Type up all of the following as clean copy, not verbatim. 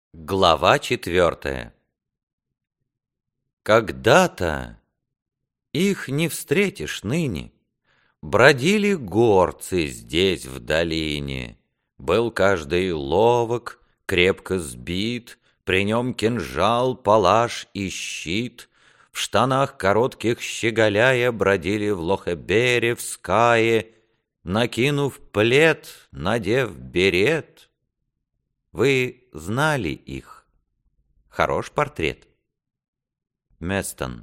Глава 4. Когда-то, их не встретишь ныне, бродили горцы здесь в долине. Был каждый ловок, крепко сбит, при нем кинжал, палаш и щит. В штанах коротких щеголяя бродили в Лохебере, в Скае, накинув плед, надев берет. Вы знали их. Хорош портрет. Местон.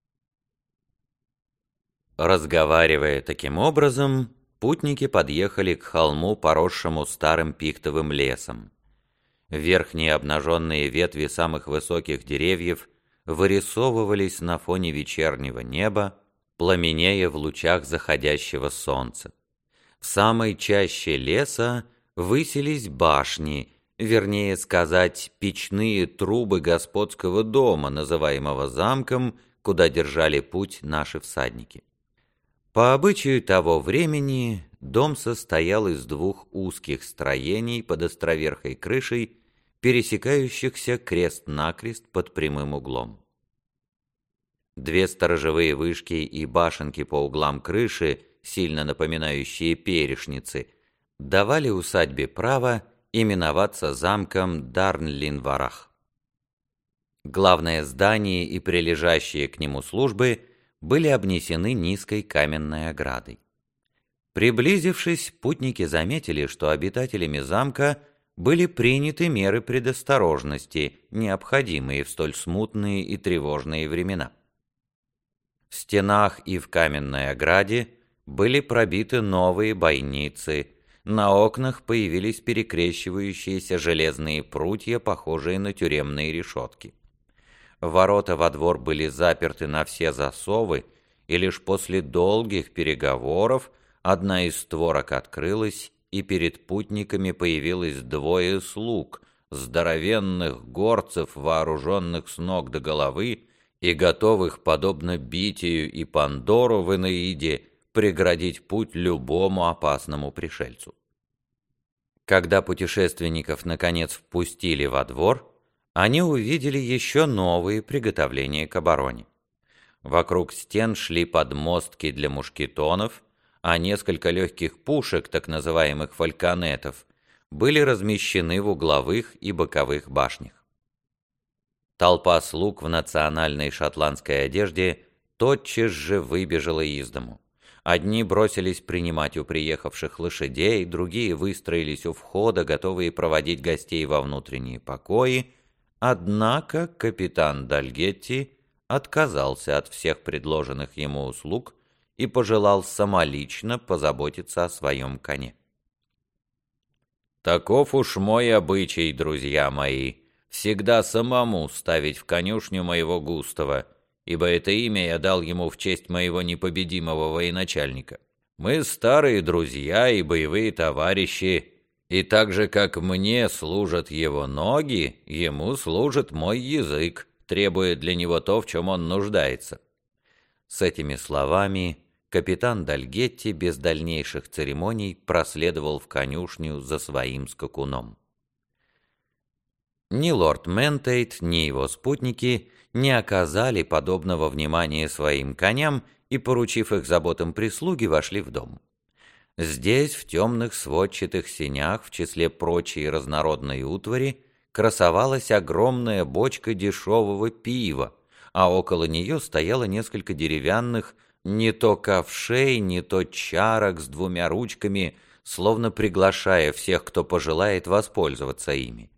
Разговаривая таким образом, путники подъехали к холму, поросшему старым пихтовым лесом. Верхние обнаженные ветви самых высоких деревьев вырисовывались на фоне вечернего неба, пламенея в лучах заходящего солнца. В самой чаще леса высились башни, вернее сказать, печные трубы господского дома, называемого замком, куда держали путь наши всадники. По обычаю того времени дом состоял из двух узких строений под островерхой крышей, пересекающихся крест-накрест под прямым углом. Две сторожевые вышки и башенки по углам крыши, сильно напоминающие перешницы, давали усадьбе право именоваться замком Дарнлинварах. Главное здание и прилежащие к нему службы были обнесены низкой каменной оградой. Приблизившись, путники заметили, что обитателями замка были приняты меры предосторожности, необходимые в столь смутные и тревожные времена. В стенах и в каменной ограде были пробиты новые бойницы. На окнах появились перекрещивающиеся железные прутья, похожие на тюремные решетки. Ворота во двор были заперты на все засовы, и лишь после долгих переговоров одна из створок открылась, и перед путниками появилось двое слуг, здоровенных горцев, вооруженных с ног до головы и готовых, подобно Битию и Пандору в Энеиде, преградить путь любому опасному пришельцу. Когда путешественников наконец впустили во двор, они увидели еще новые приготовления к обороне. Вокруг стен шли подмостки для мушкетонов, а несколько легких пушек, так называемых фальконетов, были размещены в угловых и боковых башнях. Толпа слуг в национальной шотландской одежде тотчас же выбежала из дому. Одни бросились принимать у приехавших лошадей, другие выстроились у входа, готовые проводить гостей во внутренние покои, однако капитан Дальгетти отказался от всех предложенных ему услуг и пожелал самолично позаботиться о своем коне. «Таков уж мой обычай, друзья мои, всегда самому ставить в конюшню моего Густава, ибо это имя я дал ему в честь моего непобедимого военачальника. Мы старые друзья и боевые товарищи, и так же, как мне служат его ноги, ему служит мой язык, требуя для него то, в чем он нуждается». С этими словами капитан Дальгетти без дальнейших церемоний проследовал в конюшню за своим скакуном. Ни лорд Ментейт, ни его спутники не оказали подобного внимания своим коням и, поручив их заботам прислуги, вошли в дом. Здесь, в темных сводчатых сенях, в числе прочей разнородной утвари, красовалась огромная бочка дешевого пива, а около нее стояло несколько деревянных не то ковшей, не то чарок с двумя ручками, словно приглашая всех, кто пожелает воспользоваться ими.